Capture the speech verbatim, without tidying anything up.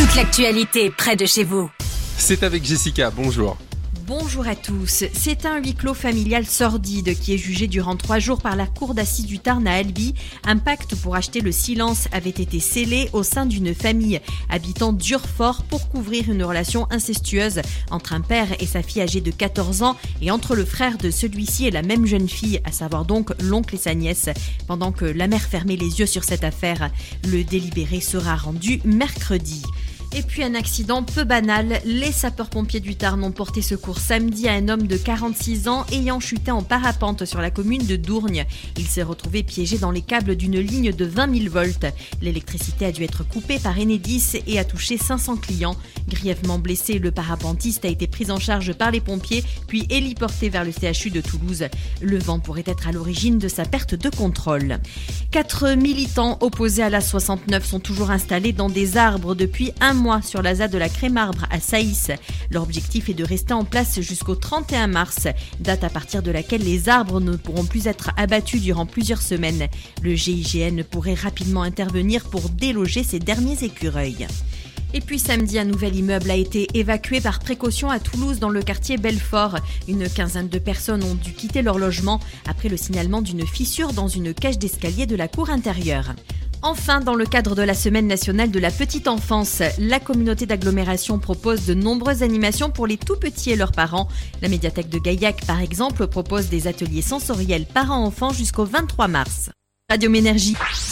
Toute l'actualité près de chez vous. C'est avec Jessica, bonjour. Bonjour à tous. C'est un huis clos familial sordide qui est jugé durant trois jours par la cour d'assises du Tarn à Albi. Un pacte pour acheter le silence avait été scellé au sein d'une famille habitant Durfort pour couvrir une relation incestueuse entre un père et sa fille âgée de quatorze ans et entre le frère de celui-ci et la même jeune fille, à savoir donc l'oncle et sa nièce. Pendant que la mère fermait les yeux sur cette affaire, le délibéré sera rendu mercredi. Et puis un accident peu banal, les sapeurs-pompiers du Tarn ont porté secours samedi à un homme de quarante-six ans ayant chuté en parapente sur la commune de Dourgne. Il s'est retrouvé piégé dans les câbles d'une ligne de vingt mille volts. L'électricité a dû être coupée par Enedis et a touché cinq cents clients. Grièvement blessé, le parapentiste a été pris en charge par les pompiers puis héliporté vers le C H U de Toulouse. Le vent pourrait être à l'origine de sa perte de contrôle. Quatre militants opposés à l'A soixante-neuf sont toujours installés dans des arbres depuis un mois. mois sur la Z A D de la Crémarbre à Saïs. Leur objectif est de rester en place jusqu'au trente et un mars, date à partir de laquelle les arbres ne pourront plus être abattus durant plusieurs semaines. Le G I G N pourrait rapidement intervenir pour déloger ces derniers écureuils. Et puis samedi, un nouvel immeuble a été évacué par précaution à Toulouse dans le quartier Belfort. Une quinzaine de personnes ont dû quitter leur logement après le signalement d'une fissure dans une cage d'escalier de la cour intérieure. Enfin, dans le cadre de la Semaine nationale de la petite enfance, la communauté d'agglomération propose de nombreuses animations pour les tout-petits et leurs parents. La médiathèque de Gaillac, par exemple, propose des ateliers sensoriels parents-enfants jusqu'au vingt-trois mars. Radio Ménergie.